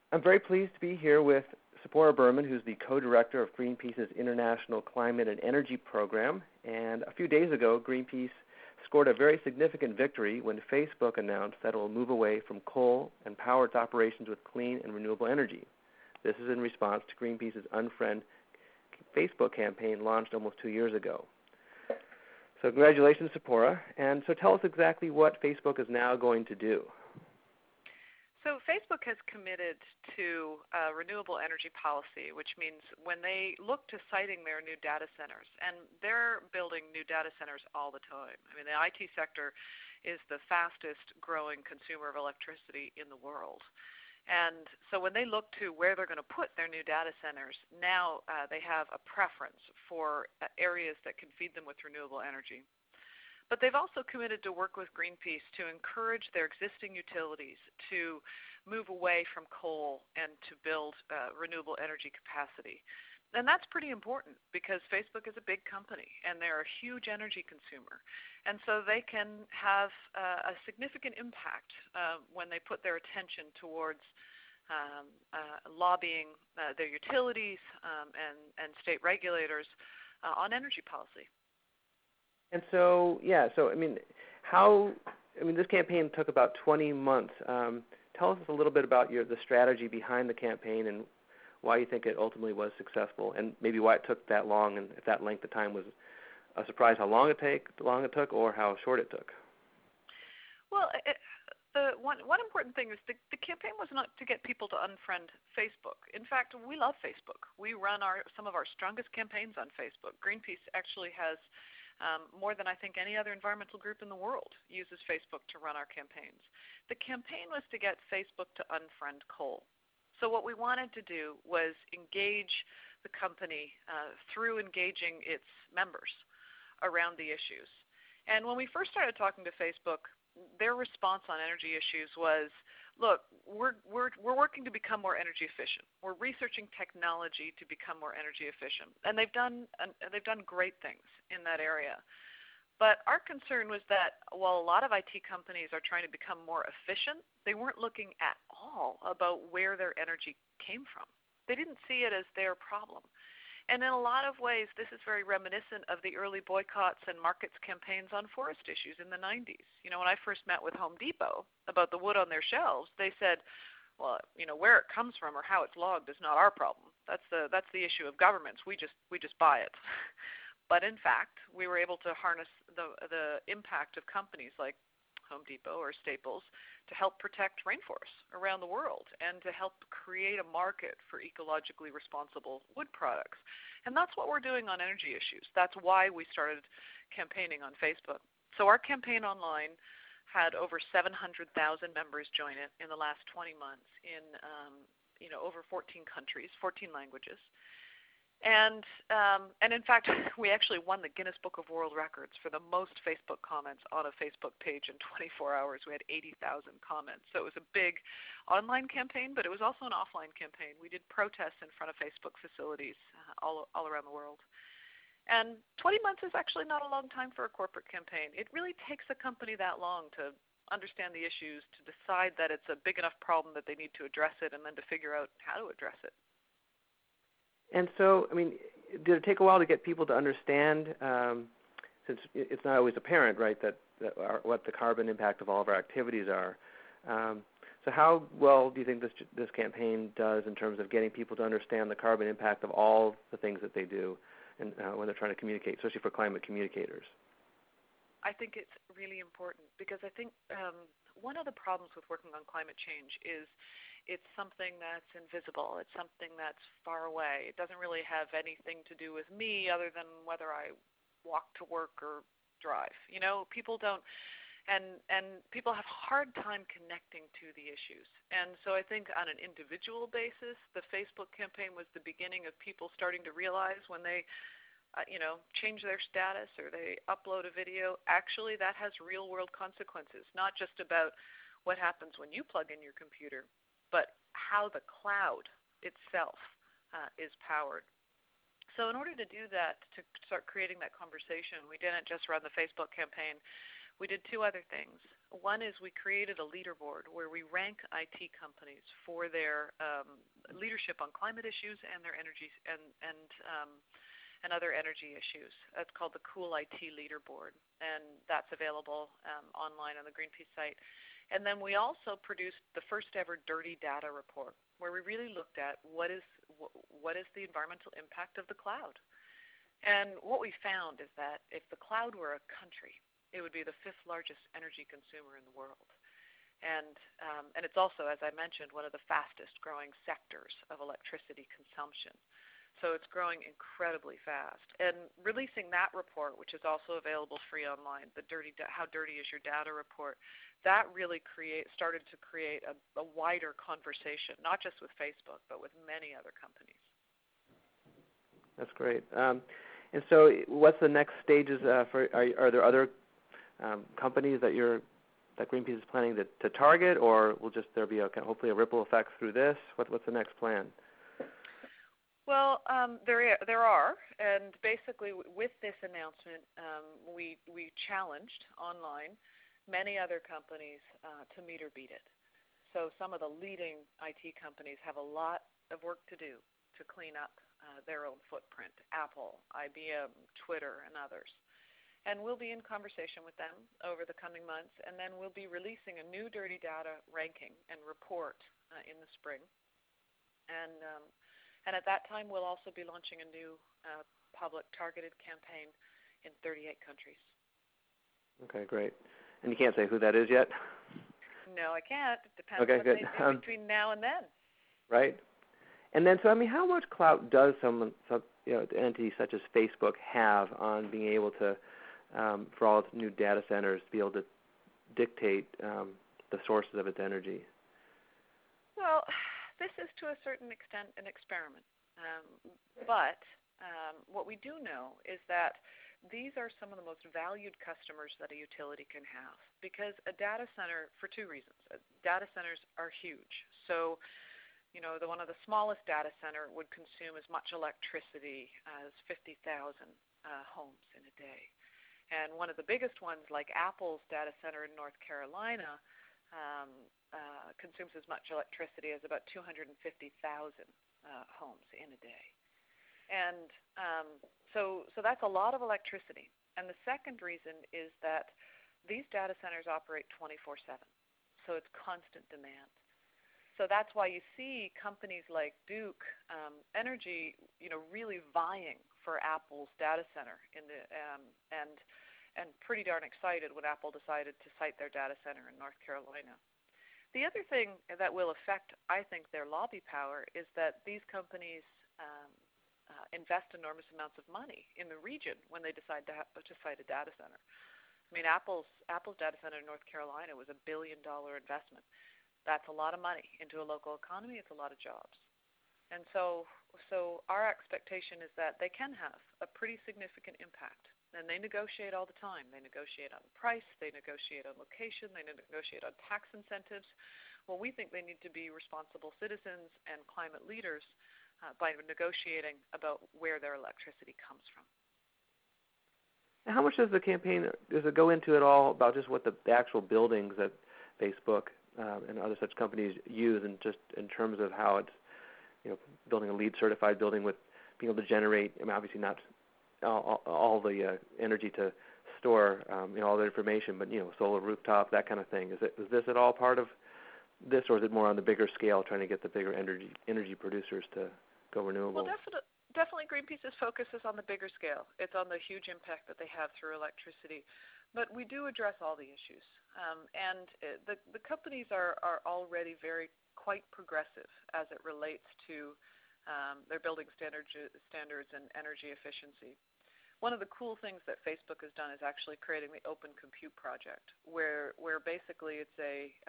I'm very pleased to be here with Sephora Berman, who's the co-director of Greenpeace's International Climate and Energy Program. And a few days ago, Greenpeace scored a very significant victory when Facebook announced that it will move away from coal and power its operations with clean and renewable energy. This is in response to Greenpeace's Unfriend Facebook campaign launched almost 2 years ago. So congratulations, Sephora. And so tell us exactly what Facebook is now going to do. So Facebook has committed to a renewable energy policy, which means when they look to siting their new data centers, and they're building new data centers all the time. I mean, the IT sector is the fastest growing consumer of electricity in the world. And so when they look to where they're going to put their new data centers, now they have a preference for areas that can feed them with renewable energy. But they've also committed to work with Greenpeace to encourage their existing utilities to move away from coal and to build renewable energy capacity. And that's pretty important because Facebook is a big company and they're a huge energy consumer. And so they can have a significant impact when they put their attention towards lobbying their utilities and state regulators on energy policy. And so, this campaign took about 20 months. Tell us a little bit about the strategy behind the campaign and why you think it ultimately was successful, and maybe why it took that long, and if that length of time was a surprise, how long it took, or how short it took. Well, the one important thing is the campaign was not to get people to unfriend Facebook. In fact, we love Facebook. We run some of our strongest campaigns on Facebook. Greenpeace actually has more than I think any other environmental group in the world uses Facebook to run our campaigns. The campaign was to get Facebook to unfriend coal. So what we wanted to do was engage the company through engaging its members around the issues. And when we first started talking to Facebook, their response on energy issues was, look, we're working to become more energy efficient. We're researching technology to become more energy efficient, and they've done great things in that area. But our concern was that while a lot of IT companies are trying to become more efficient, they weren't looking at all about where their energy came from. They didn't see it as their problem. And in a lot of ways, this is very reminiscent of the early boycotts and markets campaigns on forest issues in the 90s. You know, when I first met with Home Depot about the wood on their shelves, they said, well, where it comes from or how it's logged is not our problem. That's the issue of governments. We just buy it. But in fact, we were able to harness the impact of companies like Home Depot or Staples to help protect rainforests around the world and to help create a market for ecologically responsible wood products. And that's what we're doing on energy issues. That's why we started campaigning on Facebook. So our campaign online had over 700,000 members join it in the last 20 months in over 14 countries, 14 languages. And in fact, we actually won the Guinness Book of World Records for the most Facebook comments on a Facebook page in 24 hours. We had 80,000 comments. So it was a big online campaign, but it was also an offline campaign. We did protests in front of Facebook facilities all around the world. And 20 months is actually not a long time for a corporate campaign. It really takes a company that long to understand the issues, to decide that it's a big enough problem that they need to address it, and then to figure out how to address it. And so, did it take a while to get people to understand, since it's not always apparent, right, what the carbon impact of all of our activities are? So how well do you think this campaign does in terms of getting people to understand the carbon impact of all the things that they do and when they're trying to communicate, especially for climate communicators? I think it's really important because I think one of the problems with working on climate change is it's something that's invisible. It's something that's far away. It doesn't really have anything to do with me other than whether I walk to work or drive. People don't, and people have a hard time connecting to the issues. And so I think on an individual basis, the Facebook campaign was the beginning of people starting to realize when they change their status or they upload a video, actually that has real world consequences, not just about what happens when you plug in your computer, but how the cloud itself is powered. So in order to do that, to start creating that conversation, we didn't just run the Facebook campaign. We did two other things. One is we created a leaderboard where we rank IT companies for their leadership on climate issues and their energy and other energy issues. That's called the Cool IT Leaderboard, and that's available online on the Greenpeace site. And then we also produced the first ever Dirty Data Report, where we really looked at what is the environmental impact of the cloud. And what we found is that if the cloud were a country, it would be the 5th largest energy consumer in the world. And it's also, as I mentioned, one of the fastest growing sectors of electricity consumption. So it's growing incredibly fast. And releasing that report, which is also available free online, the How Dirty Is Your Data report, that really started to create a wider conversation, not just with Facebook, but with many other companies. That's great. And so what's the next stages for, are there other companies that Greenpeace is planning to target, or will there be hopefully a ripple effect through this? What's the next plan? Well, there are, and basically with this announcement, we challenged online many other companies to meet or beat it. So some of the leading IT companies have a lot of work to do to clean up their own footprint: Apple, IBM, Twitter, and others. And we'll be in conversation with them over the coming months, and then we'll be releasing a new Dirty Data ranking and report in the spring. And at that time, we'll also be launching a new public targeted campaign in 38 countries. Okay, great. And you can't say who that is yet? No, I can't. It depends on what they do between now and then. Right. And then, so how much clout does some entity such as Facebook have on being able to, for all its new data centers, be able to dictate the sources of its energy? Well, this is to a certain extent an experiment. But what we do know is that these are some of the most valued customers that a utility can have, because a data center, for two reasons. Data centers are huge. So, one of the smallest data center would consume as much electricity as 50,000 homes in a day. And one of the biggest ones, like Apple's data center in North Carolina, consumes as much electricity as about 250,000 homes in a day. And so that's a lot of electricity. And the second reason is that these data centers operate 24/7, so it's constant demand. So that's why you see companies like Duke Energy, really vying for Apple's data center and pretty darn excited when Apple decided to site their data center in North Carolina. The other thing that will affect, I think, their lobby power is that these companies invest enormous amounts of money in the region when they decide to site a data center. I mean, Apple's data center in North Carolina was $1 billion investment. That's a lot of money into a local economy. It's a lot of jobs. And so our expectation is that they can have a pretty significant impact. And they negotiate all the time. They negotiate on price, they negotiate on location, they negotiate on tax incentives. Well, we think they need to be responsible citizens and climate leaders by negotiating about where their electricity comes from. How much does the campaign, does it go into at all about just what the actual buildings that Facebook and other such companies use, and just in terms of how it's, building a LEED certified building with being able to generate, obviously not all the energy to store all the information, but solar rooftop, that kind of thing. Is this at all part of this, or is it more on the bigger scale, trying to get the bigger energy producers to go renewable? Well, definitely Greenpeace's focus is on the bigger scale. It's on the huge impact that they have through electricity. But we do address all the issues. And the companies are already quite progressive as it relates to their building standards and energy efficiency. One of the cool things that Facebook has done is actually creating the Open Compute Project, where basically it's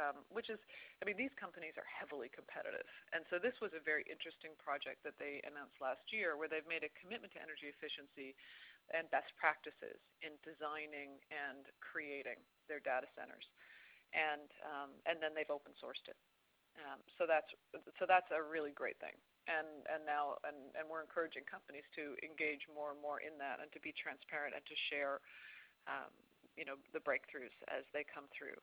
these companies are heavily competitive. And so this was a very interesting project that they announced last year, where they've made a commitment to energy efficiency and best practices in designing and creating their data centers. And then they've open sourced it. So that's a really great thing. And we're encouraging companies to engage more and more in that, and to be transparent, and to share the breakthroughs as they come through.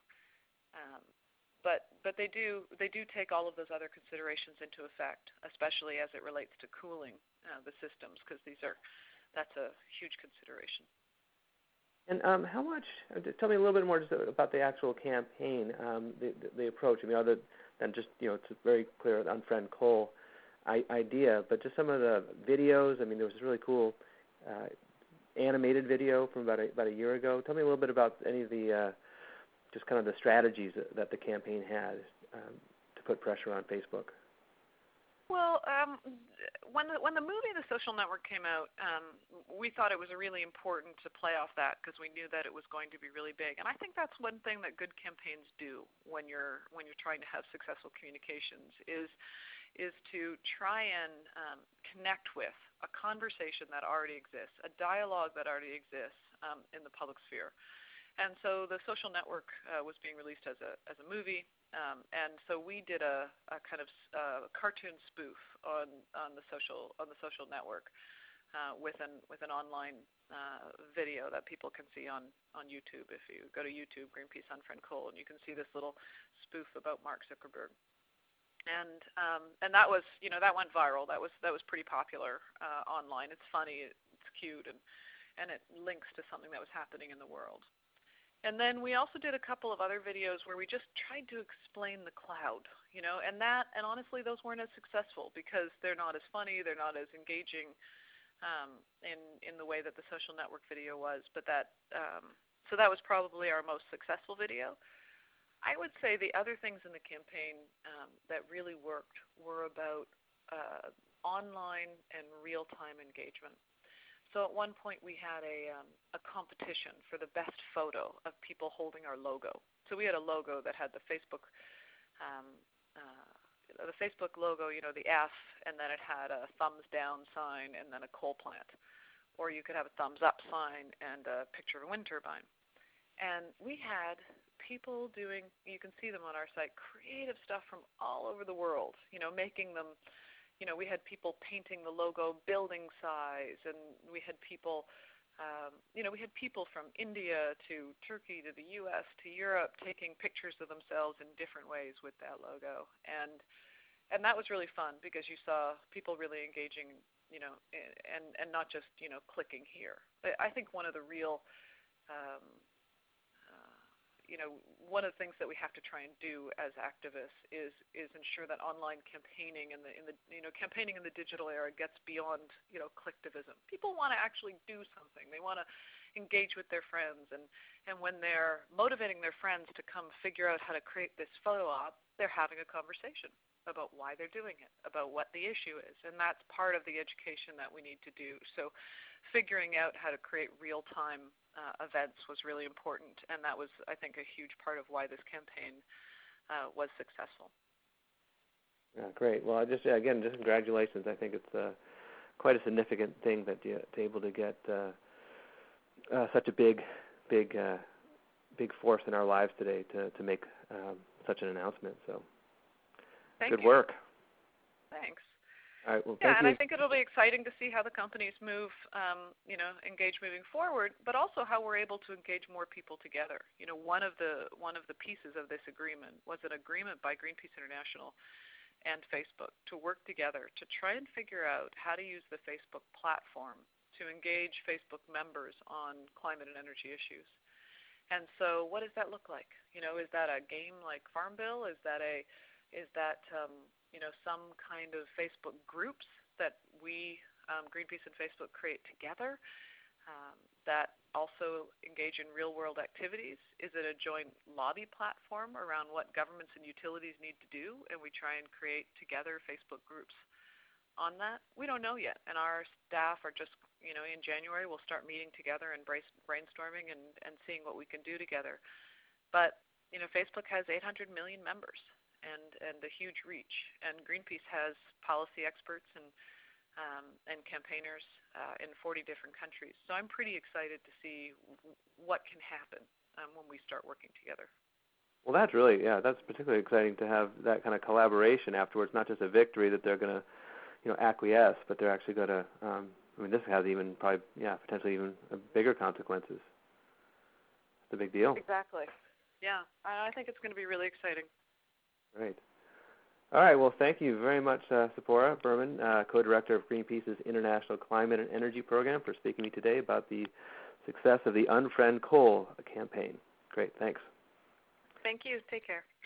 But they do take all of those other considerations into effect, especially as it relates to cooling the systems, because that's a huge consideration. And how much? Tell me a little bit more just about the actual campaign, the approach. I mean, other than just it's a very clear unfriend coal idea, but just some of the videos. I mean, there was this really cool animated video from about a year ago. Tell me a little bit about any of the just kind of the strategies that the campaign had to put pressure on Facebook. Well, when the movie The Social Network came out, we thought it was really important to play off that because we knew that it was going to be really big. And I think that's one thing that good campaigns do when you're trying to have successful communications is to try and connect with a conversation that already exists, a dialogue that already exists in the public sphere. And so The Social Network was being released as a movie, and so we did a kind of cartoon spoof on the social network with an online video that people can see on YouTube. If you go to YouTube, Greenpeace Unfriend Coal, and you can see this little spoof about Mark Zuckerberg. And that was that went viral. That was pretty popular online. It's funny, it's cute, and it links to something that was happening in the world. And then we also did a couple of other videos where we just tried to explain the cloud, and honestly those weren't as successful because they're not as funny, they're not as engaging in the way that the Social Network video was. But so that was probably our most successful video. I would say the other things in the campaign that really worked were about online and real-time engagement. So at one point we had a competition for the best photo of people holding our logo. So we had a logo that had the Facebook logo, the F, and then it had a thumbs down sign and then a coal plant. Or you could have a thumbs up sign and a picture of a wind turbine. And we had people doing, you can see them on our site, creative stuff from all over the world, making them. We had people painting the logo building size, and we had people, from India to Turkey to the U.S. to Europe taking pictures of themselves in different ways with that logo, and that was really fun because you saw people really engaging, and not just clicking here. I think one of the real one of the things that we have to try and do as activists is ensure that online campaigning in the campaigning in the digital era gets beyond clicktivism. People want to actually do something. They want to engage with their friends, and when they're motivating their friends to come figure out how to create this photo op, they're having a conversation about why they're doing it, about what the issue is, and that's part of the education that we need to do. So figuring out how to create real-time events was really important, and that was, I think, a huge part of why this campaign was successful. Yeah, great. Well, just congratulations. I think it's quite a significant thing that you're able to get such a big force in our lives today to make such an announcement. So, good work. Thanks. All right. Well, yeah, thank and you. I think it'll be exciting to see how the companies move, engage moving forward, but also how we're able to engage more people together. One of the pieces of this agreement was an agreement by Greenpeace International and Facebook to work together to try and figure out how to use the Facebook platform to engage Facebook members on climate and energy issues. And so, what does that look like? Is that a game like Farmville? Is that some kind of Facebook groups that we, Greenpeace and Facebook, create together that also engage in real-world activities? Is it a joint lobby platform around what governments and utilities need to do, and we try and create together Facebook groups on that? We don't know yet, and our staff are just, in January we'll start meeting together and brainstorming and seeing what we can do together. But, Facebook has 800 million members and a huge reach, and Greenpeace has policy experts and campaigners in 40 different countries. So I'm pretty excited to see what can happen when we start working together. Well, that's particularly exciting to have that kind of collaboration afterwards, not just a victory that they're going to, acquiesce, but they're actually going to, this has even potentially even bigger consequences. It's a big deal. Exactly. Yeah, I think it's going to be really exciting. Great. All right. Well, thank you very much, Sephora Berman, co-director of Greenpeace's International Climate and Energy Program, for speaking to me today about the success of the Unfriend Coal campaign. Great. Thanks. Thank you. Take care.